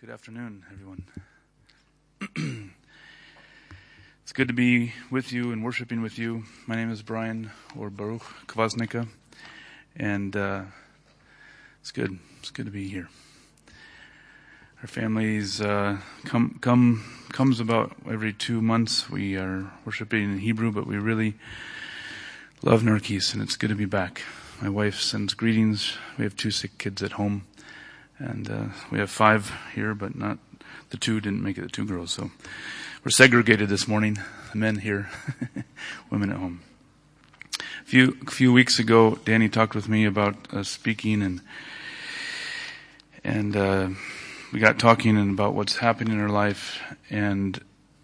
Good afternoon, everyone. It's good to be with you and worshiping with you. My name is Brian, or Baruch Kvasnicka, and it's good. It's good to be here. Our families comes about every 2 months. We are worshiping in Hebrew, but we really love Narkis, and it's good to be back. My wife sends greetings. We have 2 sick kids at home. And we have 5 here, but not the 2 didn't make it, the 2 girls. So we're segregated this morning. The men here, women at home. A few weeks ago, Danny talked with me about speaking, and we got talking about what's happening in our life. And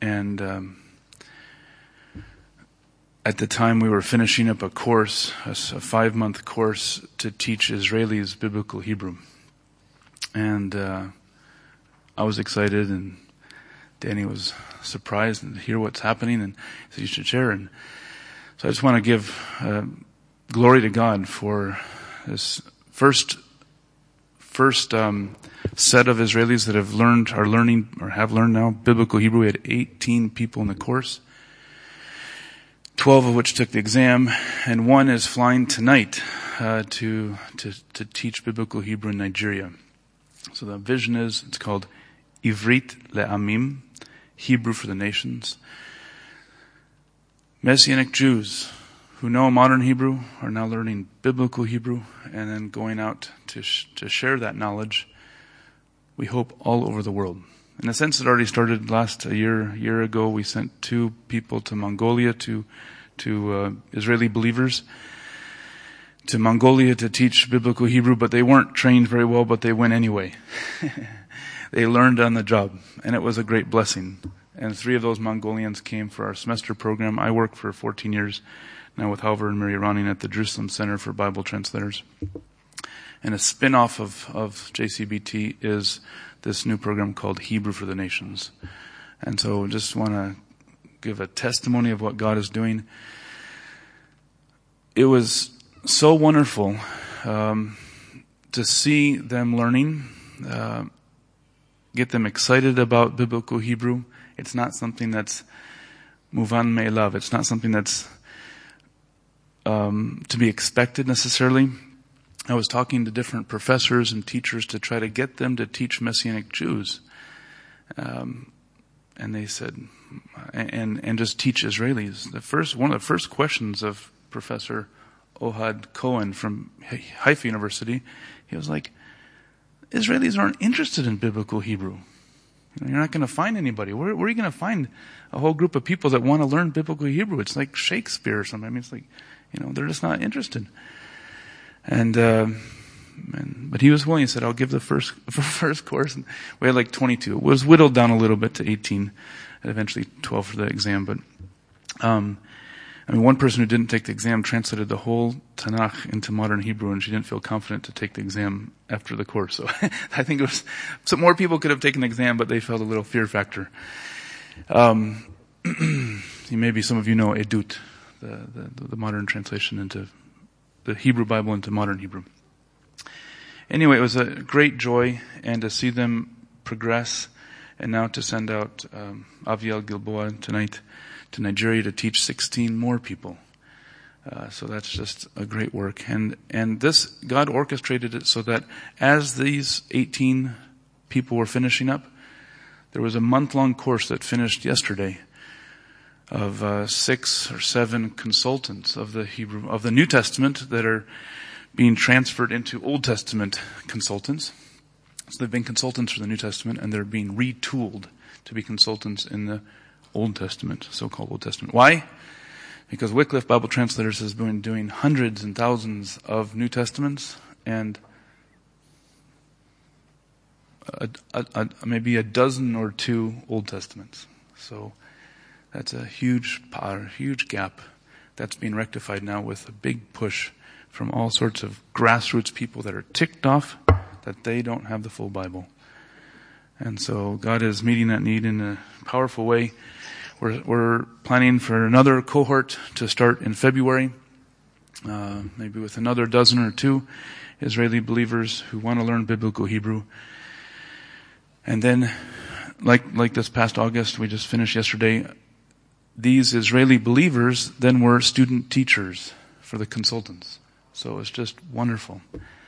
at the time, we were finishing up a course, a 5-month course to teach Israelis biblical Hebrew. And I was excited, and Danny was surprised to hear what's happening, and he said, you should share. And so I just want to give glory to God for this first set of Israelis that have learned now biblical Hebrew. We had 18 people in the course, 12 of which took the exam, and 1 is flying tonight to teach biblical Hebrew in Nigeria. So the vision it's called Ivrit Le'amim, Hebrew for the nations. Messianic Jews who know modern Hebrew are now learning biblical Hebrew and then going out to share that knowledge, we hope, all over the world. In a sense, it already started a year ago. We sent 2 people to Mongolia, to Israeli believers, to Mongolia to teach biblical Hebrew, but they weren't trained very well, but they went anyway. They learned on the job, and it was a great blessing. And 3 of those Mongolians came for our semester program. I worked for 14 years now with Halvar and Mary Ronning at the Jerusalem Center for Bible Translators. And a spin-off of JCBT is this new program called Hebrew for the Nations. And so just want to give a testimony of what God is doing. It was so wonderful to see them learning, get them excited about biblical Hebrew. It's not something that's muvan me'elav. It's not something that's to be expected necessarily. I was talking to different professors and teachers to try to get them to teach Messianic Jews, and they said, and just teach Israelis. One of the first questions of Professor Ohad Cohen from Haifa University, he was like, Israelis aren't interested in biblical Hebrew. You're not going to find anybody. Where are you going to find a whole group of people that want to learn biblical Hebrew? It's like Shakespeare or something. I mean, it's like, they're just not interested. But he was willing. He said, I'll give the first course. And we had like 22. It was whittled down a little bit to 18 and eventually 12 for the exam. But, one person who didn't take the exam translated the whole Tanakh into modern Hebrew, and she didn't feel confident to take the exam after the course. So I think some more people could have taken the exam, but they felt a little fear factor. Maybe some of you know Edut, the modern translation into the Hebrew Bible into modern Hebrew. Anyway, it was a great joy, and to see them progress, and now to send out Aviel Gilboa tonight to Nigeria to teach 16 more people. So that's just a great work. And this, God orchestrated it so that as these 18 people were finishing up, there was a month-long course that finished yesterday of 6 or 7 consultants of the New Testament that are being transferred into Old Testament consultants. So they've been consultants for the New Testament, and they're being retooled to be consultants in the Old Testament, so-called Old Testament. Why? Because Wycliffe Bible Translators has been doing hundreds and thousands of New Testaments and maybe a dozen or 2 Old Testaments. So that's a huge gap that's being rectified now with a big push from all sorts of grassroots people that are ticked off that they don't have the full Bible. And so God is meeting that need in a powerful way. We're planning for another cohort to start in February, maybe with another dozen or 2 Israeli believers who want to learn biblical Hebrew. And then, like this past August, we just finished yesterday, these Israeli believers then were student teachers for the consultants. So it's just wonderful.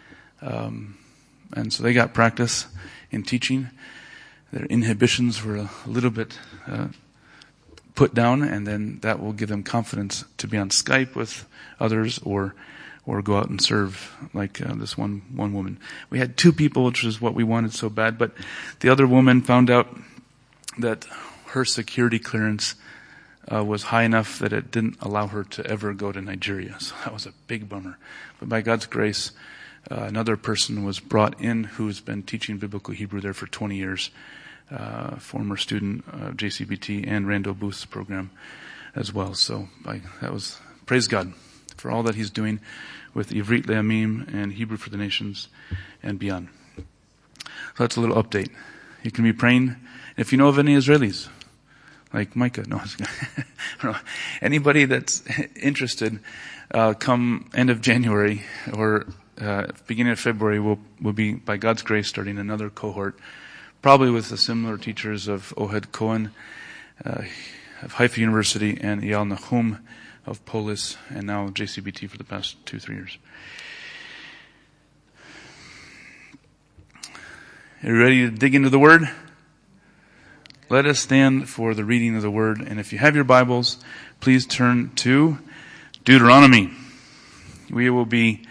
And so they got practice in teaching. Their inhibitions were a little bit put down, and then that will give them confidence to be on Skype with others or go out and serve, like this one woman. We had 2 people, which is what we wanted so bad, but the other woman found out that her security clearance was high enough that it didn't allow her to ever go to Nigeria. So that was a big bummer. But by God's grace, another person was brought in who's been teaching biblical Hebrew there for 20 years, former student of JCBT and Randall Booth's program as well. So praise God for all that he's doing with Ivrit Le'amim and Hebrew for the Nations and beyond. So that's a little update. You can be praying. If you know of any Israelis, like Micah, no, anybody that's interested, come end of January or beginning of February, we'll be, by God's grace, starting another cohort, probably with the similar teachers of Ohad Cohen of Haifa University and Eyal Nahum of Polis, and now JCBT for the past 2-3 years. Are you ready to dig into the Word? Let us stand for the reading of the Word. And if you have your Bibles, please turn to Deuteronomy. We will be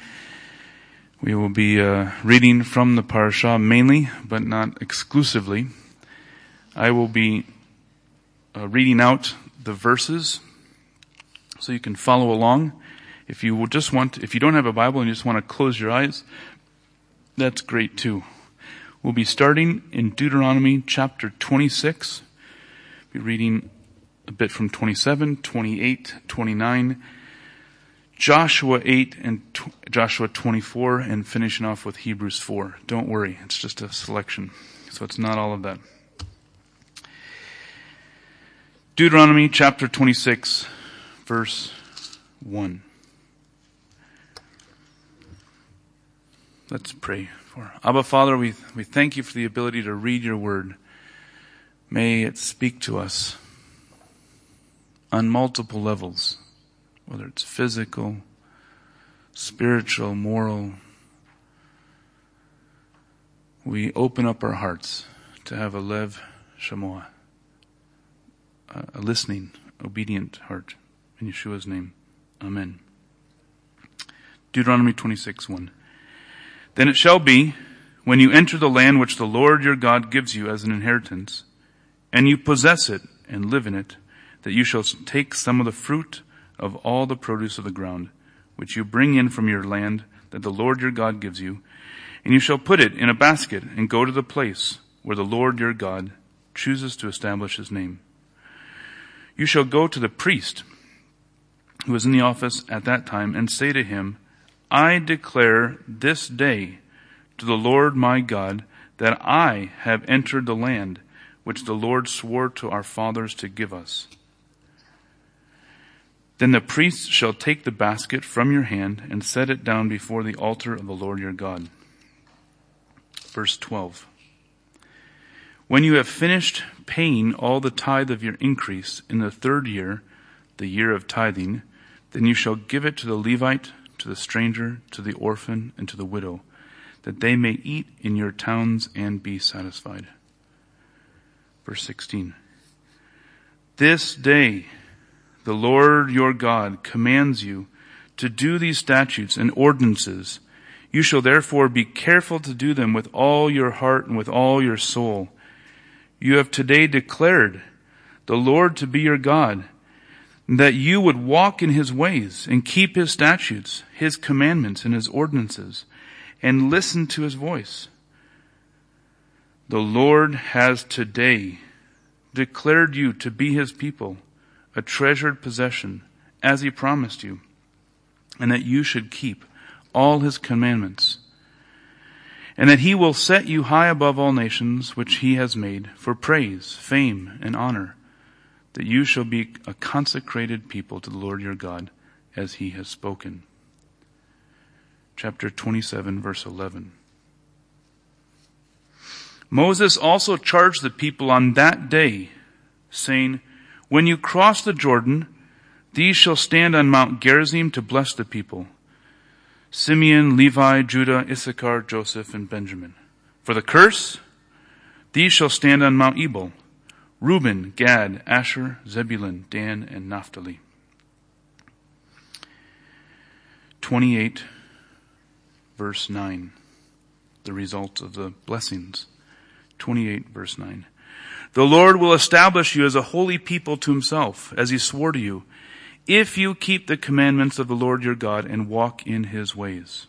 reading from the parasha mainly, but not exclusively. I will be reading out the verses so you can follow along. If you don't have a Bible and you just want to close your eyes, that's great too. We'll be starting in Deuteronomy chapter 26. We'll be reading a bit from 27, 28, 29, Joshua 8 and Joshua 24, and finishing off with Hebrews 4. Don't worry, it's just a selection, so it's not all of that. Deuteronomy chapter 26, verse 1. Let's pray. Abba, Father, we thank you for the ability to read your word. May it speak to us on multiple levels, whether it's physical, spiritual, moral. We open up our hearts to have a lev shamoah, a listening, obedient heart. In Yeshua's name, amen. Deuteronomy 26:1. Then it shall be, when you enter the land which the Lord your God gives you as an inheritance, and you possess it and live in it, that you shall take some of the fruit of all the produce of the ground, which you bring in from your land that the Lord your God gives you, and you shall put it in a basket and go to the place where the Lord your God chooses to establish his name. You shall go to the priest who is in the office at that time and say to him, I declare this day to the Lord my God that I have entered the land which the Lord swore to our fathers to give us. Then the priest shall take the basket from your hand and set it down before the altar of the Lord your God. Verse 12. When you have finished paying all the tithe of your increase in the 3rd year, the year of tithing, then you shall give it to the Levite, to the stranger, to the orphan, and to the widow, that they may eat in your towns and be satisfied. Verse 16. This day the Lord your God commands you to do these statutes and ordinances. You shall therefore be careful to do them with all your heart and with all your soul. You have today declared the Lord to be your God, that you would walk in his ways and keep his statutes, his commandments, and his ordinances, and listen to his voice. The Lord has today declared you to be his people, a treasured possession, as he promised you, and that you should keep all his commandments, and that he will set you high above all nations which he has made for praise, fame, and honor, that you shall be a consecrated people to the Lord your God, as he has spoken. Chapter 27, verse 11. Moses also charged the people on that day, saying, when you cross the Jordan, these shall stand on Mount Gerizim to bless the people: Simeon, Levi, Judah, Issachar, Joseph, and Benjamin. For the curse, these shall stand on Mount Ebal: Reuben, Gad, Asher, Zebulun, Dan, and Naphtali. 28, verse 9. The result of the blessings. 28, verse 9. The Lord will establish you as a holy people to himself, as he swore to you, if you keep the commandments of the Lord your God and walk in his ways.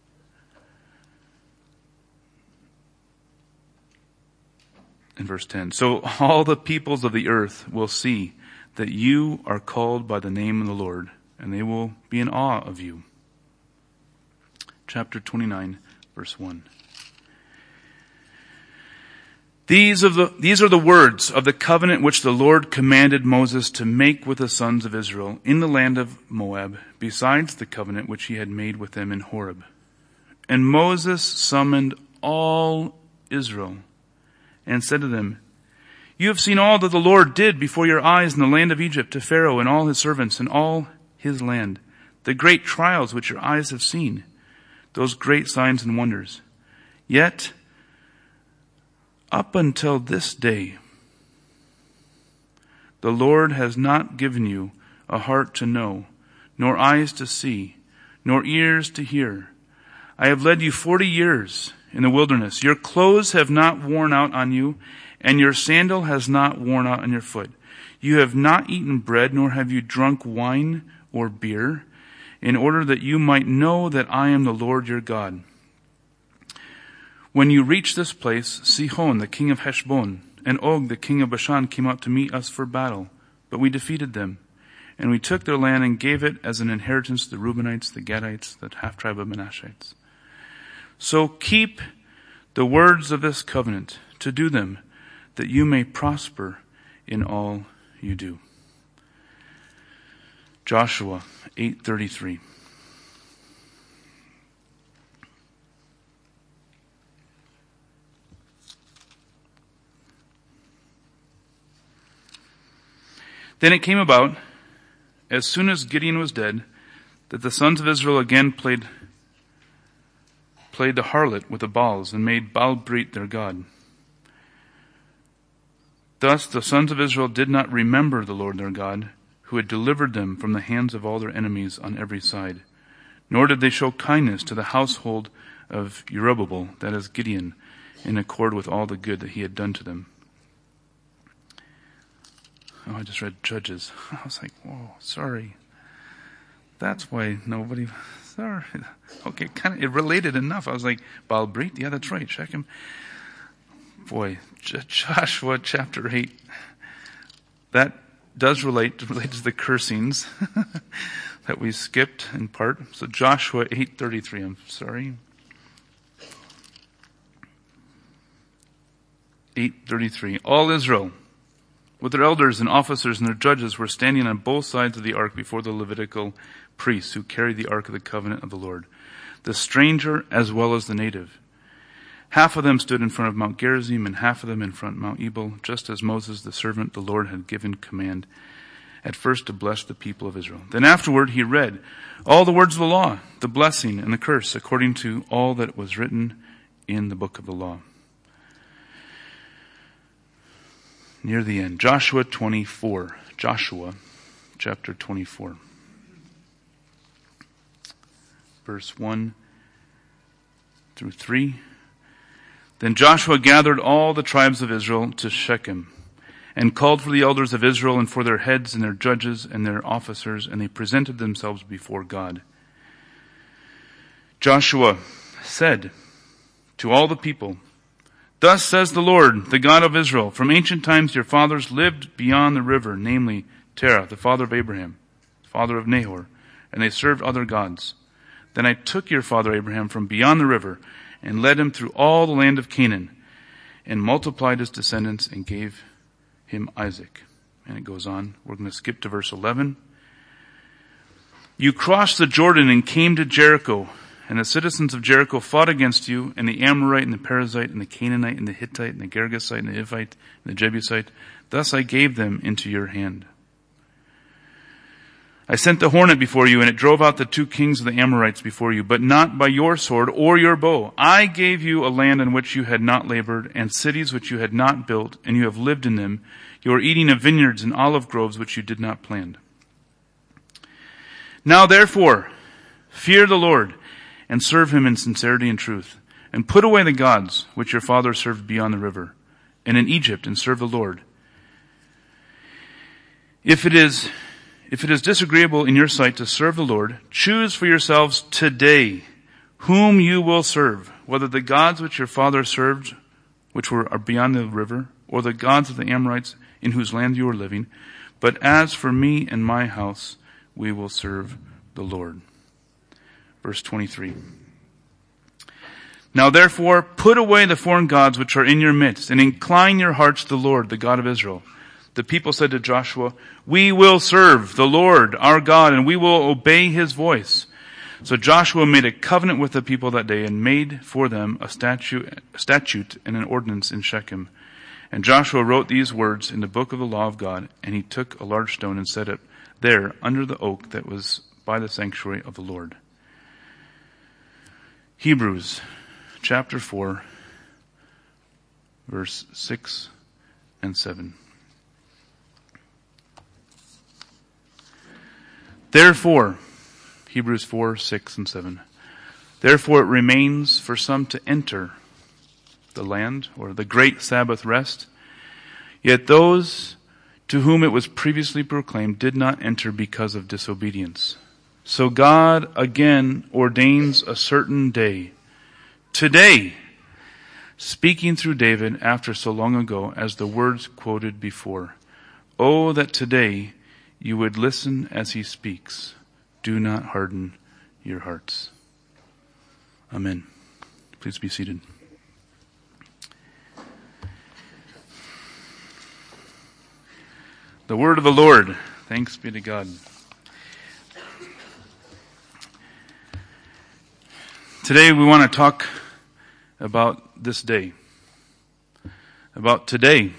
In verse 10, so all the peoples of the earth will see that you are called by the name of the Lord, and they will be in awe of you. Chapter 29, verse 1. These are the words of the covenant which the Lord commanded Moses to make with the sons of Israel in the land of Moab, besides the covenant which he had made with them in Horeb. And Moses summoned all Israel and said to them, you have seen all that the Lord did before your eyes in the land of Egypt to Pharaoh and all his servants and all his land, the great trials which your eyes have seen, those great signs and wonders. Yet, up until this day, the Lord has not given you a heart to know, nor eyes to see, nor ears to hear. I have led you 40 years in the wilderness. Your clothes have not worn out on you, and your sandal has not worn out on your foot. You have not eaten bread, nor have you drunk wine or beer, in order that you might know that I am the Lord your God. When you reach this place, Sihon, the king of Heshbon, and Og, the king of Bashan, came out to meet us for battle, but we defeated them. And we took their land and gave it as an inheritance to the Reubenites, the Gadites, the half-tribe of Manasshites. So keep the words of this covenant to do them, that you may prosper in all you do. Joshua 8:33. Then it came about, as soon as Gideon was dead, that the sons of Israel again played the harlot with the Baals and made Baal-Berith their god. Thus the sons of Israel did not remember the Lord their God, who had delivered them from the hands of all their enemies on every side. Nor did they show kindness to the household of Jerubbaal, that is Gideon, in accord with all the good that he had done to them. Oh, I just read Judges. I was like, whoa, sorry. That's why nobody, sorry. Okay, it related enough. I was like, Baal-Berith? Yeah, that's right. Check him. Boy, Joshua chapter 8. That does relate to the cursings that we skipped in part. So Joshua 8:33, I'm sorry. 8:33. All Israel, with their elders and officers and their judges, were standing on both sides of the ark before the Levitical priests who carried the ark of the covenant of the Lord, the stranger as well as the native. Half of them stood in front of Mount Gerizim and half of them in front of Mount Ebal, just as Moses the servant the Lord had given command at first to bless the people of Israel. Then afterward he read all the words of the law, the blessing and the curse, according to all that was written in the book of the law. Near the end, Joshua 24. Joshua chapter 24. Verse 1 through 3. Then Joshua gathered all the tribes of Israel to Shechem, and called for the elders of Israel and for their heads and their judges and their officers, and they presented themselves before God. Joshua said to all the people, "Thus says the Lord, the God of Israel, from ancient times your fathers lived beyond the river, namely Terah, the father of Abraham, father of Nahor, and they served other gods. Then I took your father Abraham from beyond the river and led him through all the land of Canaan and multiplied his descendants and gave him Isaac." And it goes on. We're going to skip to verse 11. "You crossed the Jordan and came to Jericho, And the citizens of Jericho fought against you, and the Amorite, and the Perizzite, and the Canaanite, and the Hittite, and the Girgashite, and the Hivite, and the Jebusite. Thus I gave them into your hand. I sent the hornet before you, and it drove out the 2 kings of the Amorites before you, but not by your sword or your bow. I gave you a land in which you had not labored, and cities which you had not built, and you have lived in them. You are eating of vineyards and olive groves which you did not plant. Now therefore, fear the Lord, and serve him in sincerity and truth, and put away the gods which your fathers served beyond the river, and in Egypt, and serve the Lord. If it is disagreeable in your sight to serve the Lord, choose for yourselves today whom you will serve, whether the gods which your fathers served, which are beyond the river, or the gods of the Amorites in whose land you are living. But as for me and my house, we will serve the Lord. Verse 23. Now therefore, put away the foreign gods which are in your midst, and incline your hearts to the Lord, the God of Israel. The people said to Joshua, we will serve the Lord our God, and we will obey his voice. So Joshua made a covenant with the people that day, and made for them a statute and an ordinance in Shechem. And Joshua wrote these words in the book of the law of God, and he took a large stone and set it there under the oak that was by the sanctuary of the Lord. Hebrews chapter 4, verse 6 and 7. Therefore, Hebrews 4, 6 and 7. Therefore it remains for some to enter the land, or the great Sabbath rest. Yet those to whom it was previously proclaimed did not enter because of disobedience. So God again ordains a certain day, today, speaking through David after so long ago, as the words quoted before. Oh, that today you would listen as he speaks. Do not harden your hearts. Amen. Please be seated. The word of the Lord. Thanks be to God. Today we want to talk about this day. About today.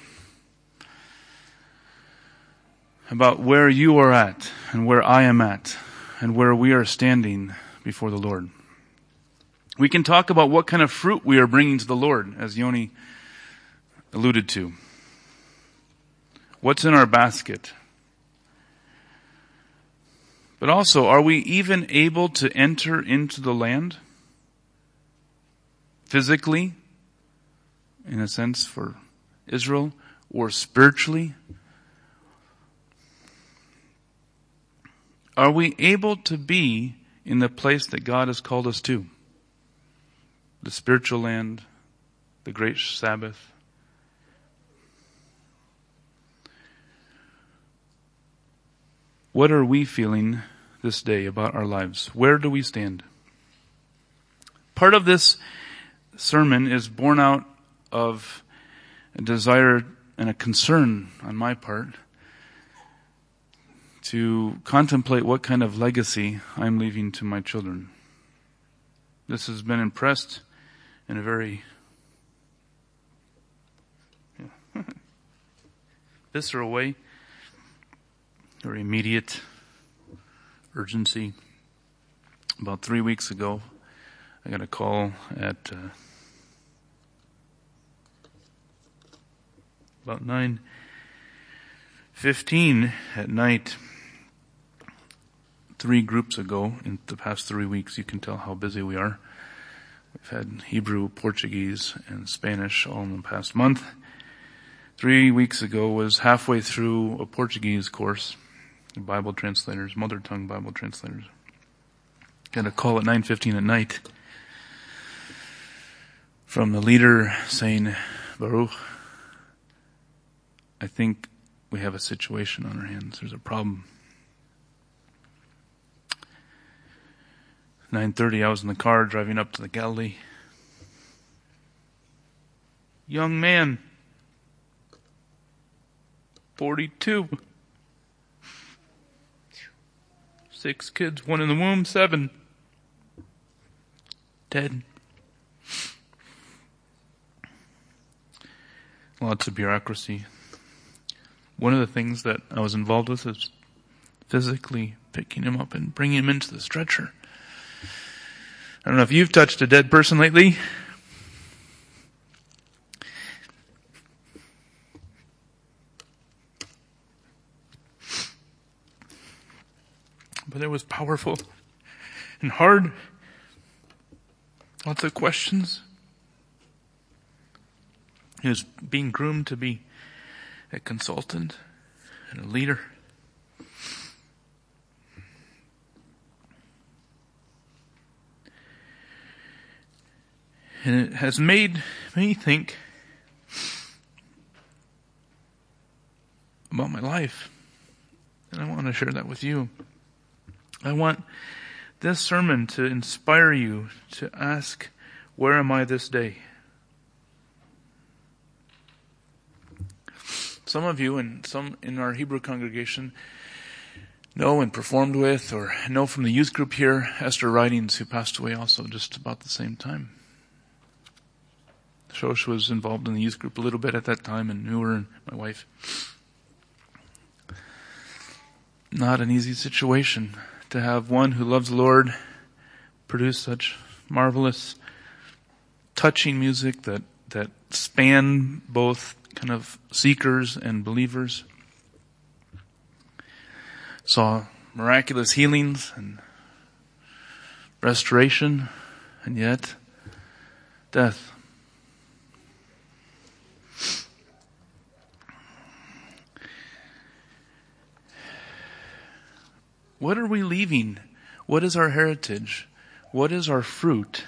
About where you are at and where I am at and where we are standing before the Lord. We can talk about what kind of fruit we are bringing to the Lord, as Yoni alluded to. What's in our basket? But also, are we even able to enter into the land? Physically, in a sense, for Israel, or spiritually? Are we able to be in the place that God has called us to? The spiritual land, the great Sabbath. What are we feeling this day about our lives? Where do we stand? Part of this sermon is born out of a desire and a concern on my part to contemplate what kind of legacy I'm leaving to my children. This has been impressed in a very visceral way, very immediate urgency. About 3 weeks ago, I got a call at about 9:15 at night. 3 groups ago in the past 3 weeks. You can tell how busy we are. We've had Hebrew, Portuguese, and Spanish all in the past month. 3 weeks ago was halfway through a Portuguese course, Bible translators, mother tongue Bible translators. Got a call at 9:15 at night from the leader saying, Baruch, I think we have a situation on our hands. There's a problem. 9:30, I was in the car driving up to the Galilee. Young man, 42. 6 kids, 1 in the womb, 7. dead. Lots of bureaucracy. One of the things that I was involved with is physically picking him up and bringing him into the stretcher. I don't know if you've touched a dead person lately. But it was powerful and hard. Lots of questions. He was being groomed to be a consultant and a leader. And it has made me think about my life. And I want to share that with you. I want this sermon to inspire you to ask, where am I this day? Some of you and some in our Hebrew congregation know and performed with or know from the youth group here, Esther Ridings, who passed away also just about the same time. Shosh was involved in the youth group a little bit at that time and knew her and my wife. Not an easy situation to have one who loves the Lord produce such marvelous, touching music that span both kind of seekers and believers. Saw miraculous healings and restoration, and yet death. What are we leaving? What is our heritage? What is our fruit?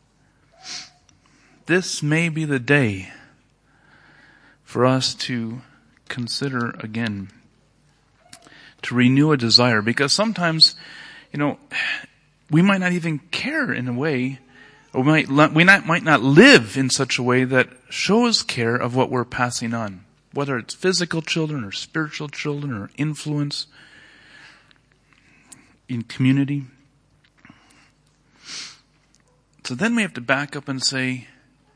This may be the day for us to consider again, to renew a desire. Because sometimes, we might not even care in a way, or we might not live in such a way that shows care of what we're passing on. Whether it's physical children or spiritual children or influence in community. So then we have to back up and say,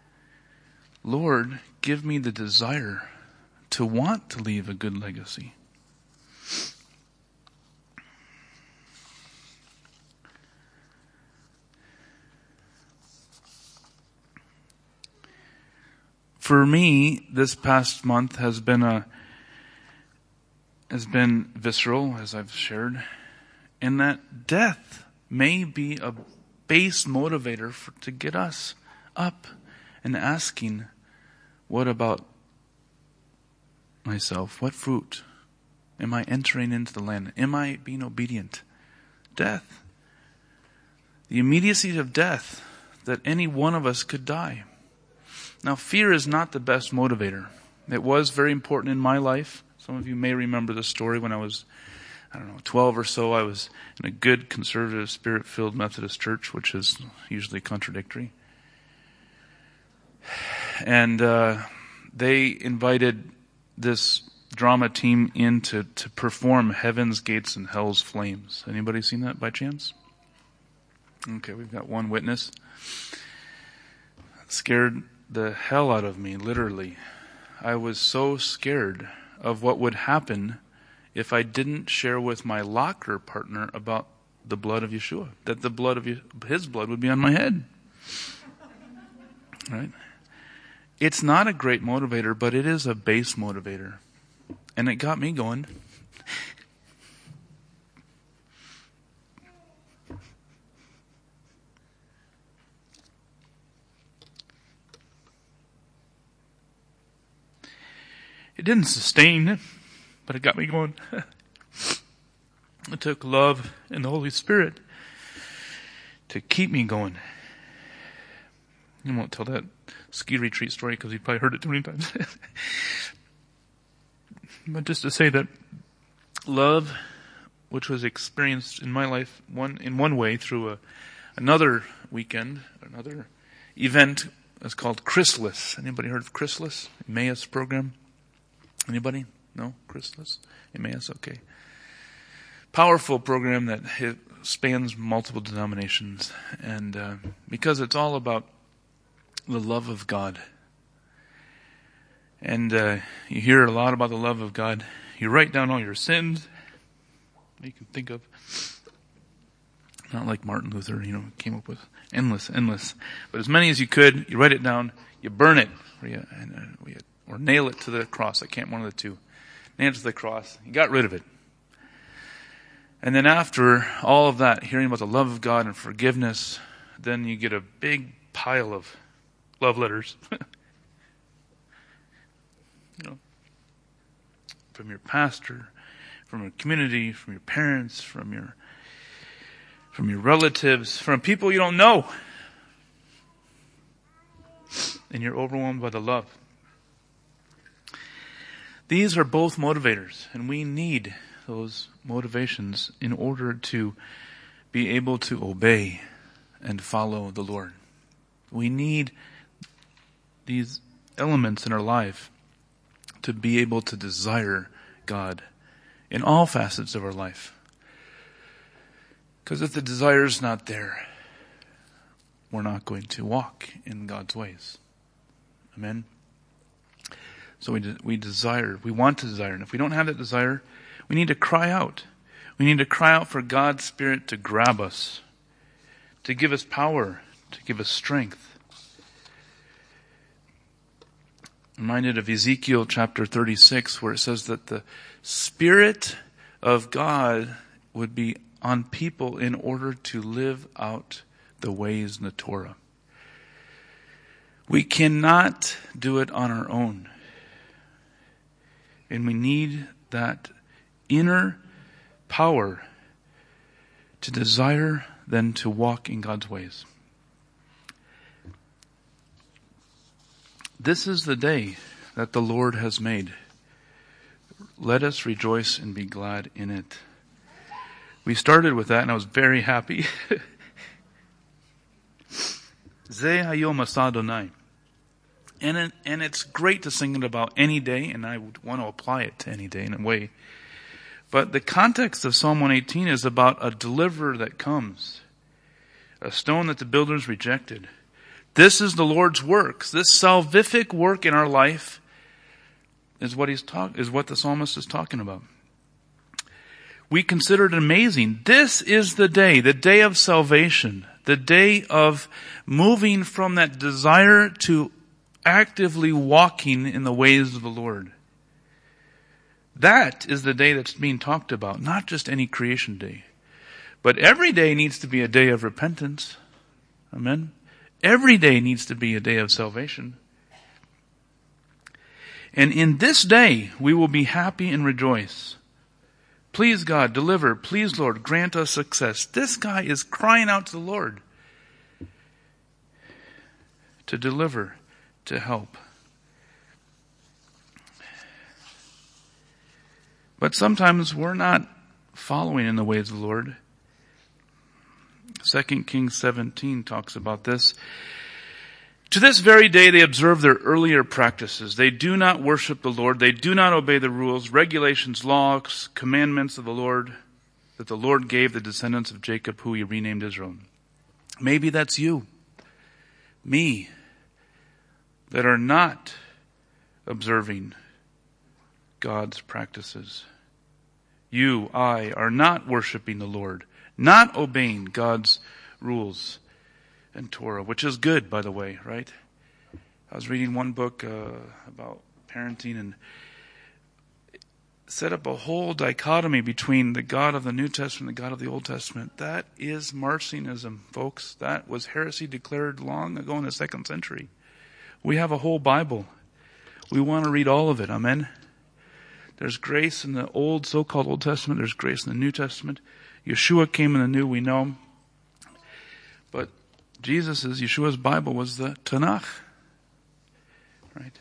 Lord, give me the desire to want to leave a good legacy. For me, this past month has been visceral, as I've shared, in that death may be a base motivator to get us up and asking, what about myself? What fruit am I entering into the land? Am I being obedient? Death. The immediacy of death, that any one of us could die. Now, fear is not the best motivator. It was very important in my life. Some of you may remember the story when I was 12 or so. I was in a good, conservative, spirit-filled Methodist church, which is usually contradictory. And they invited this drama team in to perform Heaven's Gates and Hell's Flames. Anybody seen that by chance? Okay, we've got one witness. It scared the hell out of me, literally. I was so scared of what would happen if I didn't share with my locker partner about the blood of Yeshua, that the blood of his blood would be on my head. Right? It's not a great motivator, but it is a base motivator. And it got me going. It didn't sustain it, but it got me going. It took love and the Holy Spirit to keep me going. I won't tell that ski retreat story because you've probably heard it too many times. But just to say that love, which was experienced in my life in one way through another weekend, another event, is called Chrysalis. Anybody heard of Chrysalis? Emmaus program? Anybody? No? Chrysalis? Emmaus? Okay. Powerful program that spans multiple denominations, and because it's all about the love of God. And you hear a lot about the love of God. You write down all your sins that you can think of. Not like Martin Luther, came up with endless. But as many as you could, you write it down, you burn it, or nail it to the cross. I can't, one of the two. Nail it to the cross. You got rid of it. And then after all of that, hearing about the love of God and forgiveness, then you get a big pile of love letters. From your pastor, from your community, from your parents, from your relatives, from people you don't know. And you're overwhelmed by the love. These are both motivators, and we need those motivations in order to be able to obey and follow the Lord. We need these elements in our life to be able to desire God in all facets of our life. Because if the desire is not there, we're not going to walk in God's ways. Amen? So we want to desire. And if we don't have that desire, we need to cry out. We need to cry out for God's Spirit to grab us, to give us power, to give us strength. I'm reminded of Ezekiel chapter 36, where it says that the Spirit of God would be on people in order to live out the ways in the Torah. We cannot do it on our own. And we need that inner power to desire then to walk in God's ways. This is the day that the Lord has made. Let us rejoice and be glad in it. We started with that and I was very happy. Ze hayom asa Adonai. And it's great to sing it about any day, and I would want to apply it to any day in a way. But the context of Psalm 118 is about a deliverer that comes. A stone that the builders rejected. This is the Lord's works. This salvific work in our life is what the psalmist is talking about. We consider it amazing. This is the day of salvation, the day of moving from that desire to actively walking in the ways of the Lord. That is the day that's being talked about, not just any creation day. But every day needs to be a day of repentance. Amen. Every day needs to be a day of salvation. And in this day, we will be happy and rejoice. Please God, deliver. Please Lord, grant us success. This guy is crying out to the Lord to deliver, to help. But sometimes we're not following in the ways of the Lord. 2 Kings 17 talks about this. To this very day they observe their earlier practices. They do not worship the Lord. They do not obey the rules, regulations, laws, commandments of the Lord that the Lord gave the descendants of Jacob, who he renamed Israel. Maybe that's you, me, that are not observing God's practices. You, I, are not worshiping the Lord, not obeying God's rules and Torah, which is good, by the way, right? I was reading one book about parenting and set up a whole dichotomy between the God of the New Testament and the God of the Old Testament. That is Marcionism, folks. That was heresy declared long ago in the 2nd century. We have a whole Bible. We want to read all of it. Amen. There's grace in the old, so-called Old Testament. There's grace in the New Testament. Yeshua came in the New, we know. But Yeshua's Bible was the Tanakh. Right?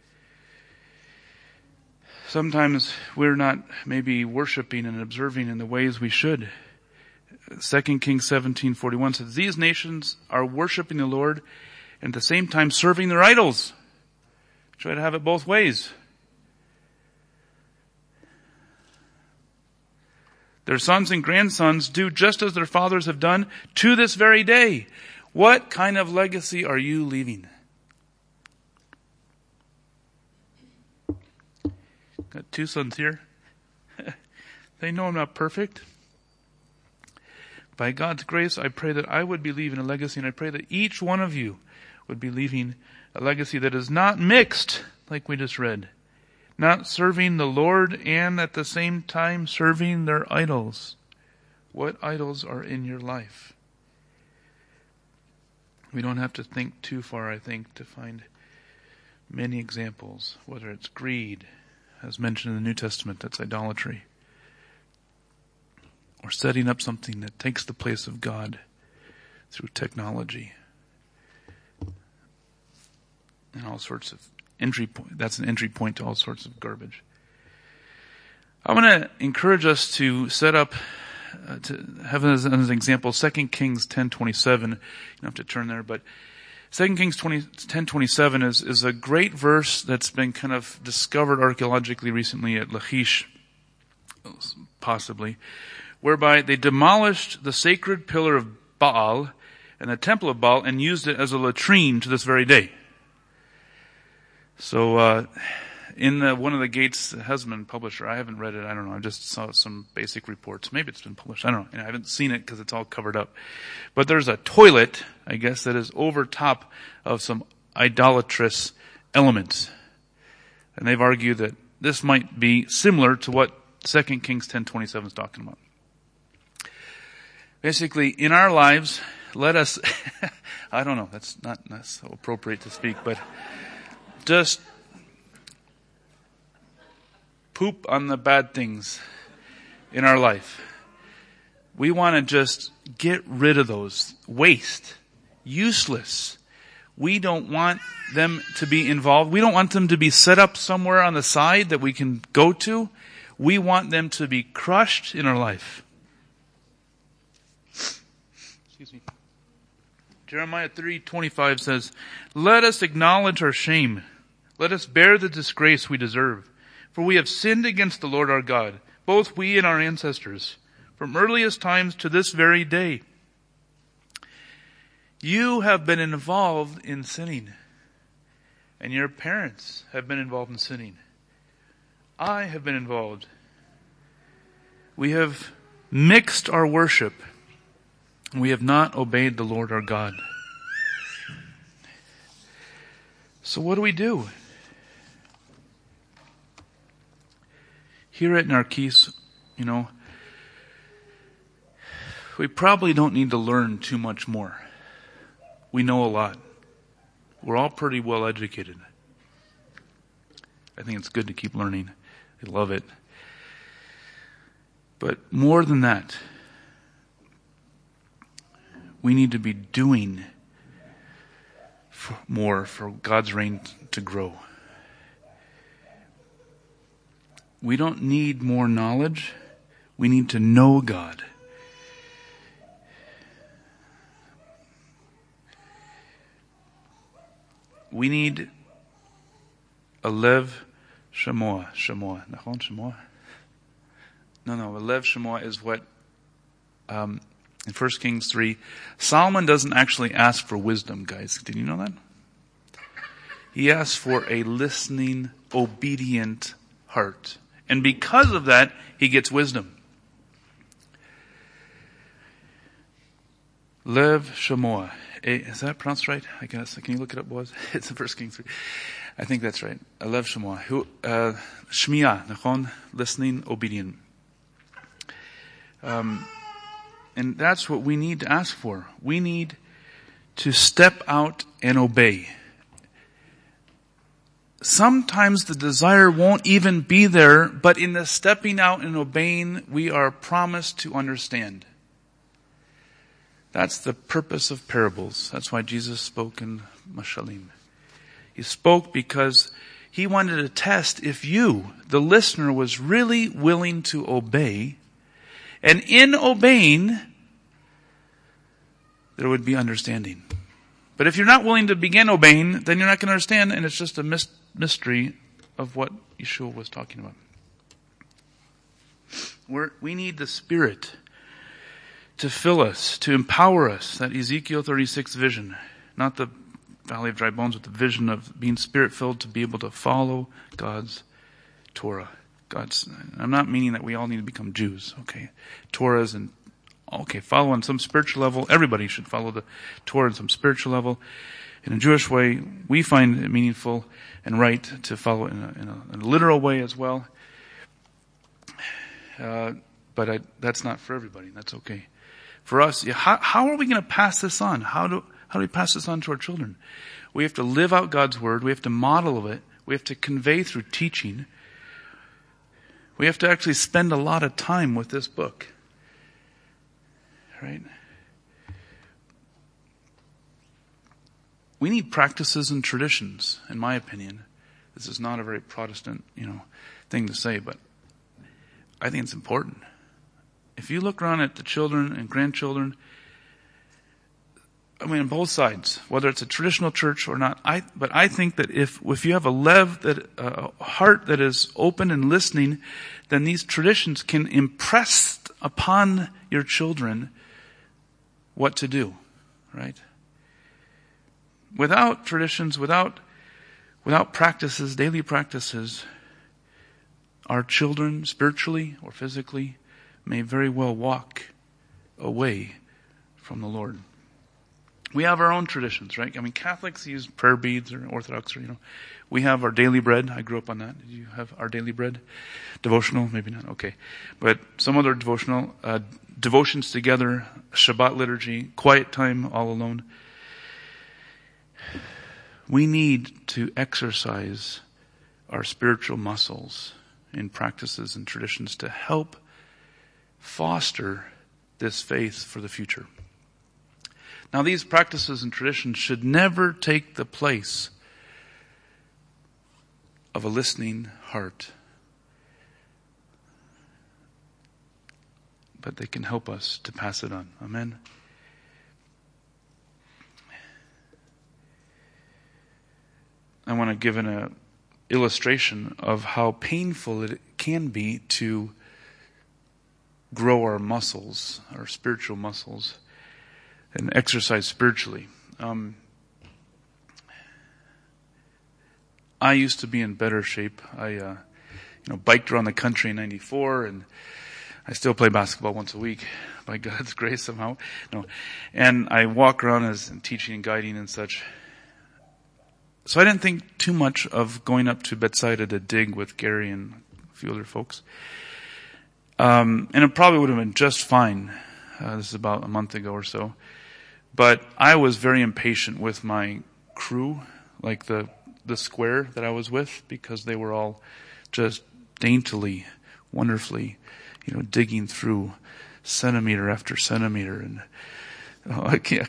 Sometimes we're not maybe worshiping and observing in the ways we should. 2 Kings 17:41 says, these nations are worshiping the Lord and at the same time serving their idols. Try to have it both ways. Their sons and grandsons do just as their fathers have done to this very day. What kind of legacy are you leaving? Got two sons here. They know I'm not perfect. By God's grace, I pray that I would be leaving a legacy, and I pray that each one of you would be leaving a legacy that is not mixed, like we just read. Not serving the Lord and at the same time serving their idols. What idols are in your life? We don't have to think too far, I think, to find many examples, whether it's greed, as mentioned in the New Testament, that's idolatry. Or setting up something that takes the place of God through technology. And all sorts of entry point. That's an entry point to all sorts of garbage. I want to encourage us to set up, to have as an example, 2 Kings 10:27. You don't have to turn there, but 2 Kings 10:27 is a great verse that's been kind of discovered archaeologically recently at Lachish, possibly, whereby they demolished the sacred pillar of Baal and the temple of Baal and used it as a latrine to this very day. So, in one of the Gates Husband publisher, I haven't read it, I don't know, I just saw some basic reports. Maybe it's been published, I don't know. I haven't seen it because it's all covered up. But there's a toilet, I guess, that is over top of some idolatrous elements. And they've argued that this might be similar to what 2 Kings 10:27 is talking about. Basically, in our lives, let us, I don't know, that's not so appropriate to speak, but just poop on the bad things in our life. We want to just get rid of those. Waste. Useless. We don't want them to be involved. We don't want them to be set up somewhere on the side that we can go to. We want them to be crushed in our life. Excuse me. Jeremiah 3:25 says, "Let us acknowledge our shame. Let us bear the disgrace we deserve. For we have sinned against the Lord our God, both we and our ancestors, from earliest times to this very day." You have been involved in sinning. And your parents have been involved in sinning. I have been involved. We have mixed our worship. We have not obeyed the Lord our God. So what do? Here at Narkis, we probably don't need to learn too much more. We know a lot. We're all pretty well educated. I think it's good to keep learning. I love it. But more than that, we need to be doing more for God's reign to grow. We don't need more knowledge. We need to know God. We need a lev shamoah. Shamoah. Nachon shamoah? No. A lev shamoah is what, in 1 Kings 3, Solomon doesn't actually ask for wisdom, guys. Did you know that? He asks for a listening, obedient heart. And because of that, he gets wisdom. Lev shamoah. Is that pronounced right? I guess. Can you look it up, Boaz? It's in 1 Kings 3. I think that's right. Lev shamoah. Shmiah. Nachon. Listening, obedient. And that's what we need to ask for. We need to step out and obey. Sometimes the desire won't even be there, but in the stepping out and obeying, we are promised to understand. That's the purpose of parables. That's why Jesus spoke in Mashalim. He spoke because he wanted to test if you, the listener, was really willing to obey. And in obeying, there would be understanding. But if you're not willing to begin obeying, then you're not going to understand, and it's just a mystery of what Yeshua was talking about. We need the Spirit to fill us, to empower us. That Ezekiel 36 vision, not the Valley of Dry Bones, but the vision of being Spirit-filled to be able to follow God's Torah. I'm not meaning that we all need to become Jews, okay? Torah's and, okay, follow on some spiritual level. Everybody should follow the Torah on some spiritual level. In a Jewish way, we find it meaningful and right to follow it in a literal way as well. But that's not for everybody. That's okay. For us, how are we going to pass this on? How do we pass this on to our children? We have to live out God's word. We have to model it. We have to convey through teaching. We have to actually spend a lot of time with this book. Right? We need practices and traditions, in my opinion. This is not a very Protestant, thing to say, but I think it's important. If you look around at the children and grandchildren, on both sides, whether it's a traditional church or not, but I think that if you have a heart that is open and listening, then these traditions can impress upon your children what to do, right? Without traditions, without practices, daily practices, our children, spiritually or physically, may very well walk away from the Lord. We have our own traditions, right? Catholics use prayer beads, or Orthodox, we have our daily bread. I grew up on that. Did you have our daily bread? Devotional? Maybe not. Okay. But some other devotional, devotions together, Shabbat liturgy, quiet time all alone. We need to exercise our spiritual muscles in practices and traditions to help foster this faith for the future. Now, these practices and traditions should never take the place of a listening heart, but they can help us to pass it on. Amen. I want to give an illustration of how painful it can be to grow our muscles, our spiritual muscles, and exercise spiritually. I used to be in better shape. I, biked around the country in '94, and I still play basketball once a week, by God's grace somehow. And I walk around as teaching and guiding and such. So I didn't think too much of going up to Bethsaida to dig with Gary and a few other folks. And it probably would have been just fine. This is about a month ago or so. But I was very impatient with my crew, like the square that I was with, because they were all just daintily, wonderfully, digging through centimeter after centimeter. And I can't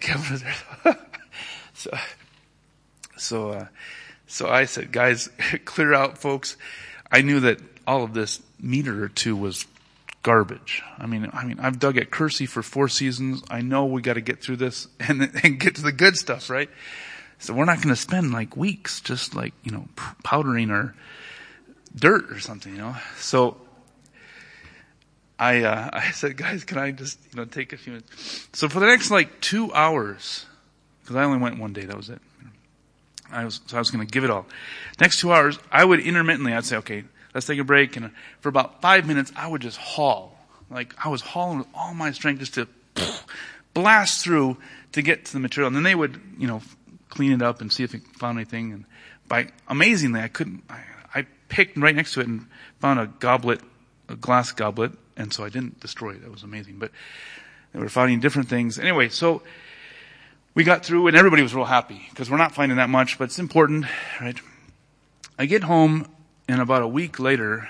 So I said, guys, clear out, folks. I knew that all of this meter or two was garbage. I've dug at Kersey for 4 seasons. I know we got to get through this and get to the good stuff, right? So we're not going to spend weeks just powdering our dirt or something, So I said, guys, can I just, take a few minutes? So for the next 2 hours, because I only went one day, that was it. I was going to give it all. Next 2 hours, I'd say, okay, let's take a break. And for about 5 minutes, I would just haul. I was hauling with all my strength just to blast through to get to the material. And then they would, clean it up and see if they found anything. And amazingly, I picked right next to it and found a glass goblet. And so I didn't destroy it. That was amazing. But they were finding different things. Anyway, so we got through and everybody was real happy because we're not finding that much, but it's important, right? I get home and about a week later,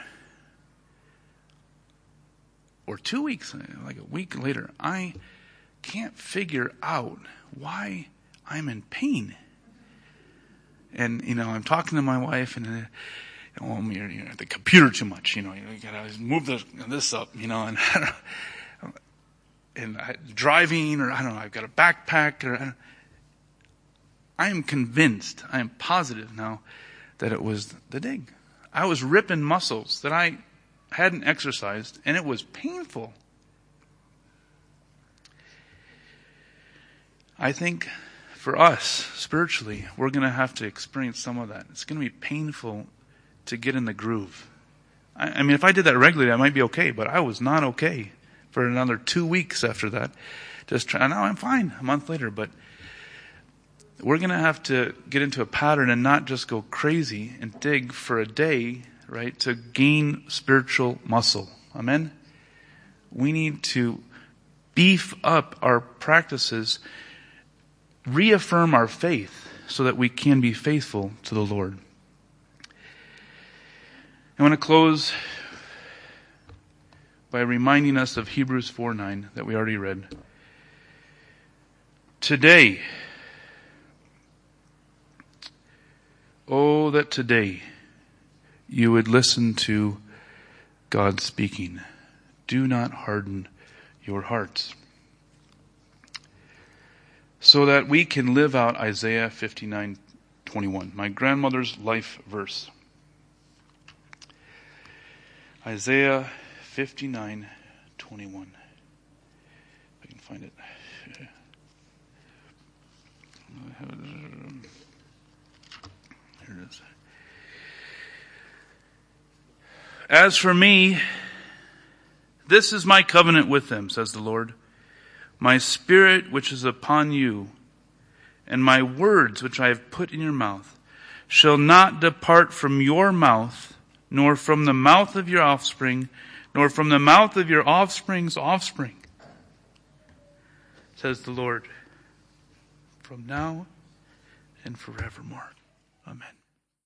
or 2 weeks, a week later, I can't figure out why I'm in pain. And, I'm talking to my wife and, you're at the computer too much, you gotta move this up, and and driving, or I don't know, I've got a backpack, I am convinced, I am positive now that it was the dig. I was ripping muscles that I hadn't exercised, and it was painful. I think for us, spiritually, we're going to have to experience some of that. It's going to be painful to get in the groove. I mean, if I did that regularly, I might be okay, but I was not okay for another 2 weeks after that. Now I'm fine a month later, but we're going to have to get into a pattern and not just go crazy and dig for a day, right, to gain spiritual muscle. Amen? We need to beef up our practices, reaffirm our faith so that we can be faithful to the Lord. I want to close by reminding us of Hebrews 4:9 that we already read. Today, oh, that today you would listen to God speaking. Do not harden your hearts. So that we can live out Isaiah 59:21, my grandmother's life verse. Isaiah 59:21. If I can find it. Here it is. As for me, this is my covenant with them, says the Lord. My spirit which is upon you, and my words which I have put in your mouth, shall not depart from your mouth, nor from the mouth of your offspring, nor from the mouth of your offspring's offspring, says the Lord, from now and forevermore. Amen.